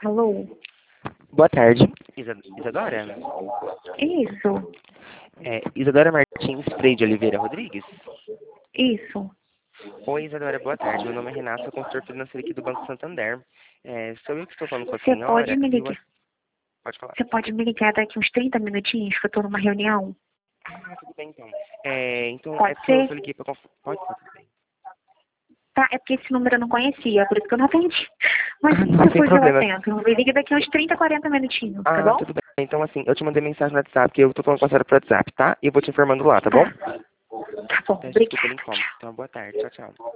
Alô? Boa tarde, Isadora? Isso, Isadora Martins Freire de Oliveira Rodrigues? isso. Oi, Isadora, boa tarde. Meu nome é Renato, sou consultor financeiro aqui do Banco Santander. Sou eu que estou falando com a Você senhora pode me e eu... ligar? Pode falar. Você pode me ligar daqui uns 30 minutinhos, que eu tô numa reunião? Ah, tudo bem então. Então, Pode porque eu ser? só liguei para... Pode ser, tudo bem. Tá, é porque esse número eu não conhecia, por isso que eu não atendi. Mas Ah, não, sem depois eu problema. atendo. Me liga daqui uns 30, 40 minutinhos, tá Ah, bom? tudo bem. Então, assim, eu te mandei mensagem no WhatsApp, que eu tô falando com a senhora pro WhatsApp, tá? E eu vou te informando lá, tá bom? Tá. Tá bom, Peço desculpa pelo obrigada. incômodo. Então, boa tarde. Tchau, tchau.